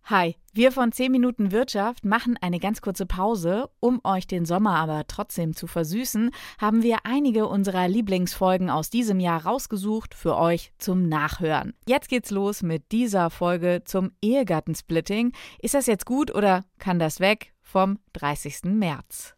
Hi, wir von 10 Minuten Wirtschaft machen eine ganz kurze Pause. Um euch den Sommer aber trotzdem zu versüßen, haben wir einige unserer Lieblingsfolgen aus diesem Jahr rausgesucht für euch zum Nachhören. Jetzt geht's los mit dieser Folge zum Ehegattensplitting. Ist das jetzt gut oder kann das weg? Vom 30. März.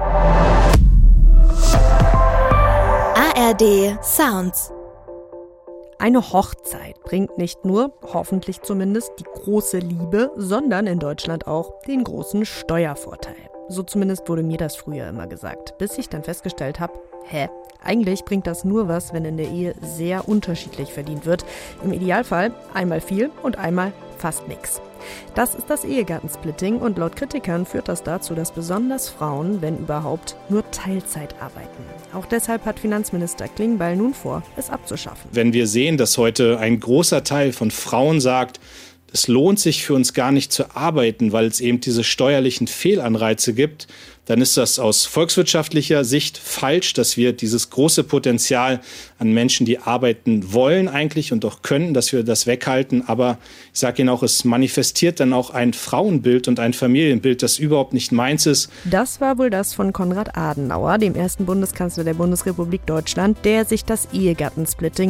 ARD Sounds. Eine Hochzeit bringt nicht nur, hoffentlich zumindest, die große Liebe, sondern in Deutschland auch den großen Steuervorteil. So zumindest wurde mir das früher immer gesagt, bis ich dann festgestellt habe, eigentlich bringt das nur was, wenn in der Ehe sehr unterschiedlich verdient wird. Im Idealfall einmal viel und einmal fast nichts. Das ist das Ehegattensplitting und laut Kritikern führt das dazu, dass besonders Frauen, wenn überhaupt, nur Teilzeit arbeiten. Auch deshalb hat Finanzminister Klingbeil nun vor, es abzuschaffen. Wenn wir sehen, dass heute ein großer Teil von Frauen sagt, es lohnt sich für uns gar nicht zu arbeiten, weil es eben diese steuerlichen Fehlanreize gibt, dann ist das aus volkswirtschaftlicher Sicht falsch, dass wir dieses große Potenzial an Menschen, die arbeiten wollen eigentlich und auch können, dass wir das weghalten. Aber ich sage Ihnen auch, es manifestiert dann auch ein Frauenbild und ein Familienbild, das überhaupt nicht meins ist. Das war wohl das von Konrad Adenauer, dem ersten Bundeskanzler der Bundesrepublik Deutschland, der sich das Ehegattensplitting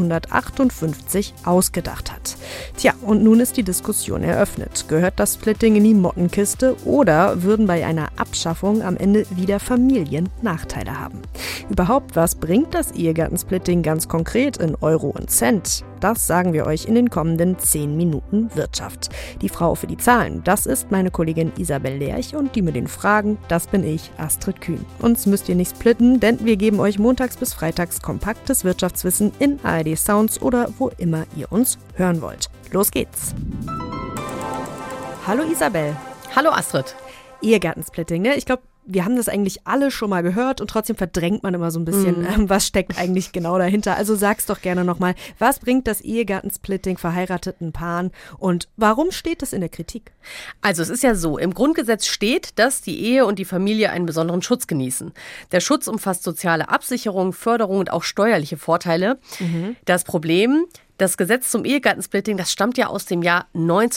1958 ausgedacht hat. Tja, und nun ist die Diskussion eröffnet. Gehört das Splitting in die Mottenkiste oder würden bei einer Abschaffung am Ende wieder Familien Nachteile haben? Überhaupt, was bringt das Ehegattensplitting ganz konkret in Euro und Cent? Das sagen wir euch in den kommenden 10 Minuten Wirtschaft. Die Frau für die Zahlen, das ist meine Kollegin Isabel Lerch und die mit den Fragen, das bin ich, Astrid Kühn. Uns müsst ihr nicht splitten, denn wir geben euch montags bis freitags kompaktes Wirtschaftswissen in ARD Sounds oder wo immer ihr uns hören wollt. Los geht's! Hallo Isabel. Hallo Astrid. Ehegattensplitting, ne? Ich glaube, wir haben das eigentlich alle schon mal gehört und trotzdem verdrängt man immer so ein bisschen, was steckt eigentlich genau dahinter. Also sag's doch gerne nochmal, was bringt das Ehegattensplitting verheirateten Paaren und warum steht das in der Kritik? Also es ist ja so, im Grundgesetz steht, dass die Ehe und die Familie einen besonderen Schutz genießen. Der Schutz umfasst soziale Absicherung, Förderung und auch steuerliche Vorteile. Das Problem: Das Gesetz zum Ehegattensplitting, das stammt ja aus dem Jahr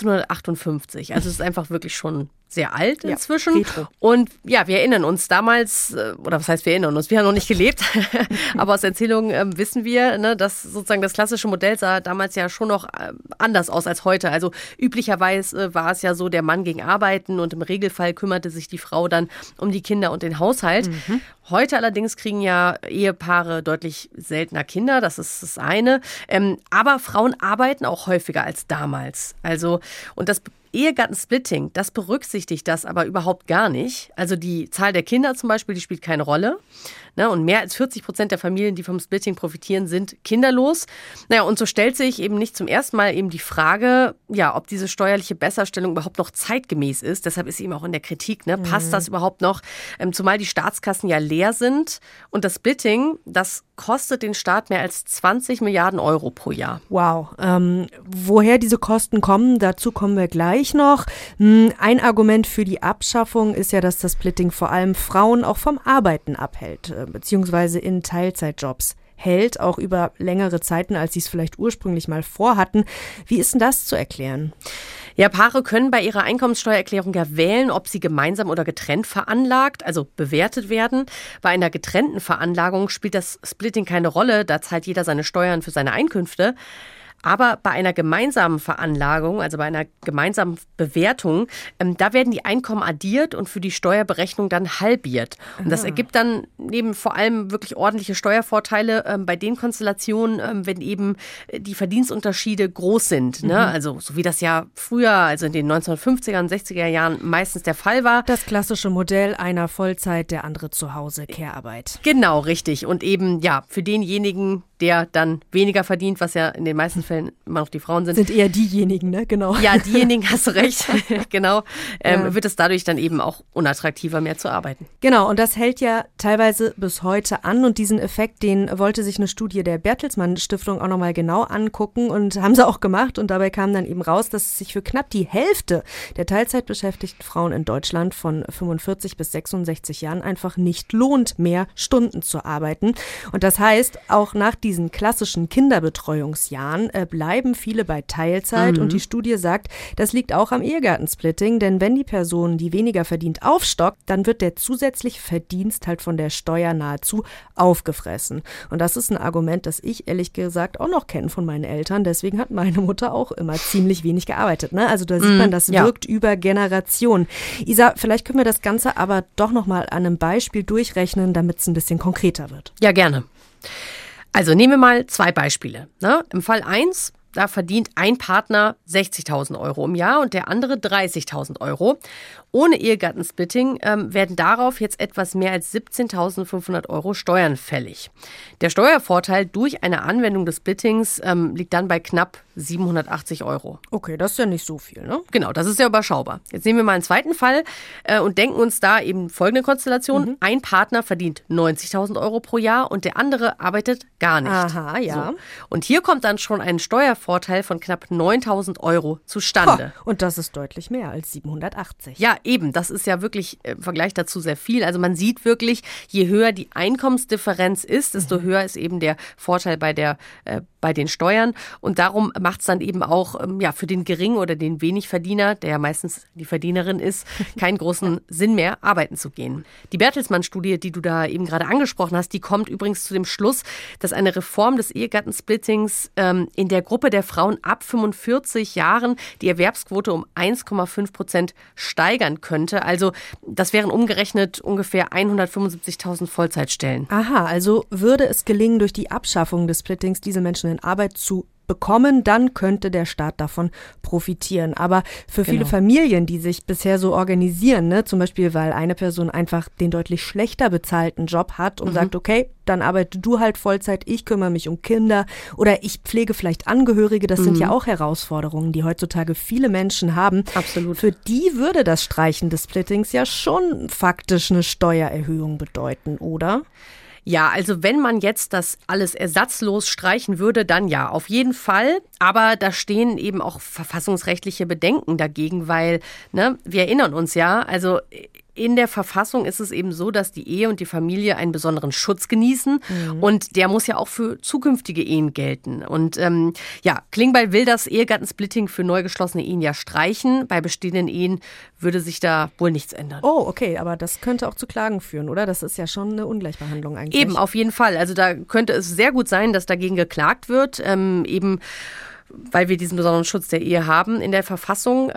1958. Also es ist einfach wirklich schon sehr alt inzwischen. Ja, und ja, wir erinnern uns damals, oder was heißt wir erinnern uns, wir haben noch nicht gelebt, aber aus Erzählungen wissen wir, ne, dass sozusagen das klassische Modell sah damals ja schon noch anders aus als heute. Also üblicherweise war es ja so, der Mann ging arbeiten und im Regelfall kümmerte sich die Frau dann um die Kinder und den Haushalt. Heute allerdings kriegen ja Ehepaare deutlich seltener Kinder, das ist das eine. Aber Frauen arbeiten auch häufiger als damals. Also, und das Ehegattensplitting, das berücksichtigt das aber überhaupt gar nicht. Also die Zahl der Kinder zum Beispiel, die spielt keine Rolle. Ne? Und mehr als 40% der Familien, die vom Splitting profitieren, sind kinderlos. Naja, und so stellt sich eben nicht zum ersten Mal eben die Frage, ja, ob diese steuerliche Besserstellung überhaupt noch zeitgemäß ist. Deshalb ist eben auch in der Kritik, ne? Passt das überhaupt noch? Zumal die Staatskassen ja leer sind. Und das Splitting, das kostet den Staat mehr als 20 Milliarden Euro pro Jahr. Wow. Woher diese Kosten kommen, dazu kommen wir gleich noch. Ein Argument für die Abschaffung ist ja, dass das Splitting vor allem Frauen auch vom Arbeiten abhält, beziehungsweise in Teilzeitjobs hält, auch über längere Zeiten, als sie es vielleicht ursprünglich mal vorhatten. Wie ist denn das zu erklären? Ja, Paare können bei ihrer Einkommenssteuererklärung ja wählen, ob sie gemeinsam oder getrennt veranlagt, also bewertet werden. Bei einer getrennten Veranlagung spielt das Splitting keine Rolle, da zahlt jeder seine Steuern für seine Einkünfte. Aber bei einer gemeinsamen Veranlagung, also bei einer gemeinsamen Bewertung, da werden die Einkommen addiert und für die Steuerberechnung dann halbiert. Und das ergibt dann eben vor allem wirklich ordentliche Steuervorteile bei den Konstellationen, wenn eben die Verdienstunterschiede groß sind. Ne? Also so wie das ja früher, also in den 1950er und 60er Jahren meistens der Fall war. Das klassische Modell, einer Vollzeit, der andere zu Hause, Care-Arbeit. Genau, richtig. Und eben, ja, für denjenigen, der dann weniger verdient, was ja in den meisten Fällen immer noch die Frauen sind. Sind eher diejenigen, ne? Genau. Ja, diejenigen, hast du recht. Genau. Wird es dadurch dann eben auch unattraktiver, mehr zu arbeiten. Genau, und das hält ja teilweise bis heute an. Und diesen Effekt, den wollte sich eine Studie der Bertelsmann Stiftung auch nochmal genau angucken und haben sie auch gemacht. Und dabei kam dann eben raus, dass es sich für knapp die Hälfte der Teilzeitbeschäftigten Frauen in Deutschland von 45 bis 66 Jahren einfach nicht lohnt, mehr Stunden zu arbeiten. Und das heißt, auch nach diesen klassischen Kinderbetreuungsjahren bleiben viele bei Teilzeit und die Studie sagt, das liegt auch am Ehegattensplitting, denn wenn die Person, die weniger verdient, aufstockt, dann wird der zusätzliche Verdienst halt von der Steuer nahezu aufgefressen. Und das ist ein Argument, das ich ehrlich gesagt auch noch kenne von meinen Eltern, deswegen hat meine Mutter auch immer ziemlich wenig gearbeitet. Ne? Also da sieht man, das wirkt über Generationen. Isa, vielleicht können wir das Ganze aber doch nochmal an einem Beispiel durchrechnen, damit es ein bisschen konkreter wird. Ja, gerne. Also nehmen wir mal 2 Beispiele. Ne? Im Fall 1, da verdient ein Partner 60.000 Euro im Jahr und der andere 30.000 Euro. Ohne Ehegattensplitting werden darauf jetzt etwas mehr als 17.500 Euro Steuern fällig. Der Steuervorteil durch eine Anwendung des Splittings liegt dann bei knapp 780 Euro. Okay, das ist ja nicht so viel, ne? Genau, das ist ja überschaubar. Jetzt nehmen wir mal einen zweiten Fall und denken uns da eben folgende Konstellation. Ein Partner verdient 90.000 Euro pro Jahr und der andere arbeitet gar nicht. Aha, ja. So. Und hier kommt dann schon ein Steuervorteil von knapp 9.000 Euro zustande. Und das ist deutlich mehr als 780. Ja, eben. Das ist ja wirklich im Vergleich dazu sehr viel. Also man sieht wirklich, je höher die Einkommensdifferenz ist, desto höher ist eben der Vorteil bei den Steuern. Und darum macht es dann eben auch für den Gering- oder den Wenigverdiener, der ja meistens die Verdienerin ist, keinen großen Sinn mehr, arbeiten zu gehen. Die Bertelsmann-Studie, die du da eben gerade angesprochen hast, die kommt übrigens zu dem Schluss, dass eine Reform des Ehegattensplittings in der Gruppe der Frauen ab 45 Jahren die Erwerbsquote um 1,5% steigern könnte. Also das wären umgerechnet ungefähr 175.000 Vollzeitstellen. Aha, also würde es gelingen, durch die Abschaffung des Splittings diese Menschen in Arbeit zu bekommen, dann könnte der Staat davon profitieren. Aber für viele Familien, die sich bisher so organisieren, ne, zum Beispiel, weil eine Person einfach den deutlich schlechter bezahlten Job hat und sagt, okay, dann arbeite du halt Vollzeit, ich kümmere mich um Kinder oder ich pflege vielleicht Angehörige, das sind ja auch Herausforderungen, die heutzutage viele Menschen haben. Absolut. Für die würde das Streichen des Splittings ja schon faktisch eine Steuererhöhung bedeuten, oder? Ja, also wenn man jetzt das alles ersatzlos streichen würde, dann ja, auf jeden Fall. Aber da stehen eben auch verfassungsrechtliche Bedenken dagegen, weil, wir erinnern uns ja, also in der Verfassung ist es eben so, dass die Ehe und die Familie einen besonderen Schutz genießen und der muss ja auch für zukünftige Ehen gelten. Und Klingbeil will das Ehegattensplitting für neu geschlossene Ehen ja streichen. Bei bestehenden Ehen würde sich da wohl nichts ändern. Oh, okay, aber das könnte auch zu Klagen führen, oder? Das ist ja schon eine Ungleichbehandlung eigentlich. Eben, auf jeden Fall. Also da könnte es sehr gut sein, dass dagegen geklagt wird, eben weil wir diesen besonderen Schutz der Ehe haben in der Verfassung.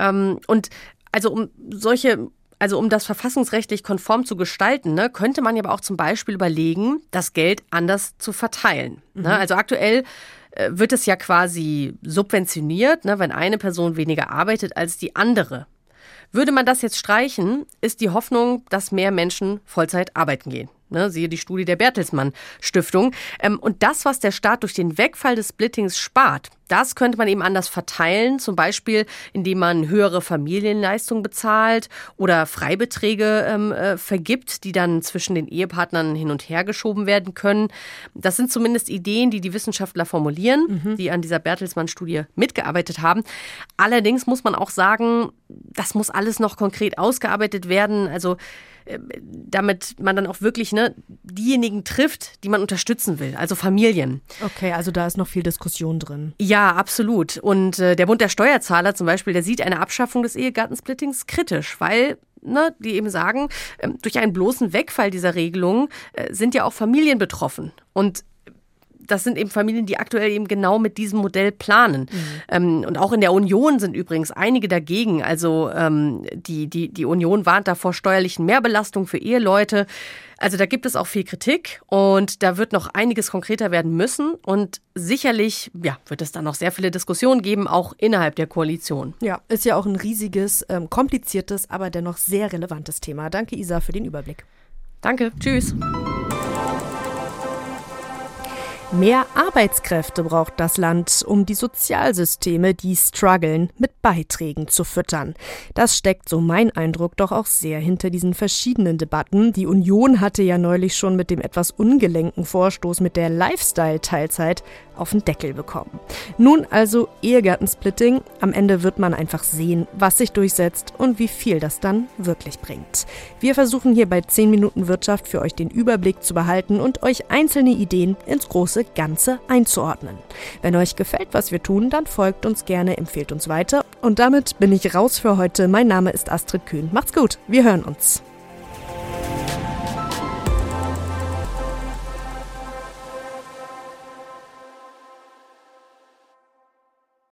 Um das verfassungsrechtlich konform zu gestalten, könnte man ja aber auch zum Beispiel überlegen, das Geld anders zu verteilen. Also aktuell wird es ja quasi subventioniert, wenn eine Person weniger arbeitet als die andere. Würde man das jetzt streichen, ist die Hoffnung, dass mehr Menschen Vollzeit arbeiten gehen. Siehe die Studie der Bertelsmann Stiftung. Und das, was der Staat durch den Wegfall des Splittings spart, das könnte man eben anders verteilen, zum Beispiel indem man höhere Familienleistungen bezahlt oder Freibeträge vergibt, die dann zwischen den Ehepartnern hin und her geschoben werden können. Das sind zumindest Ideen, die die Wissenschaftler formulieren, die an dieser Bertelsmann-Studie mitgearbeitet haben. Allerdings muss man auch sagen, das muss alles noch konkret ausgearbeitet werden, also damit man dann auch wirklich diejenigen trifft, die man unterstützen will, also Familien. Okay, also da ist noch viel Diskussion drin. Ja, absolut. Und der Bund der Steuerzahler zum Beispiel, der sieht eine Abschaffung des Ehegattensplittings kritisch, weil die eben sagen, durch einen bloßen Wegfall dieser Regelung sind ja auch Familien betroffen. Und das sind eben Familien, die aktuell eben genau mit diesem Modell planen. Und auch in der Union sind übrigens einige dagegen. Also die Union warnt davor steuerlichen Mehrbelastungen für Eheleute. Also da gibt es auch viel Kritik und da wird noch einiges konkreter werden müssen. Und sicherlich wird es dann noch sehr viele Diskussionen geben, auch innerhalb der Koalition. Ja, ist ja auch ein riesiges, kompliziertes, aber dennoch sehr relevantes Thema. Danke, Isa, für den Überblick. Danke, tschüss. Mehr Arbeitskräfte braucht das Land, um die Sozialsysteme, die strugglen, mit Beiträgen zu füttern. Das steckt, so mein Eindruck, doch auch sehr hinter diesen verschiedenen Debatten. Die Union hatte ja neulich schon mit dem etwas ungelenken Vorstoß mit der Lifestyle-Teilzeit auf den Deckel bekommen. Nun also Ehegattensplitting. Am Ende wird man einfach sehen, was sich durchsetzt und wie viel das dann wirklich bringt. Wir versuchen hier bei 10 Minuten Wirtschaft für euch den Überblick zu behalten und euch einzelne Ideen ins große große Ganze einzuordnen. Wenn euch gefällt, was wir tun, dann folgt uns gerne, empfehlt uns weiter. Und damit bin ich raus für heute. Mein Name ist Astrid Kühn. Macht's gut, wir hören uns.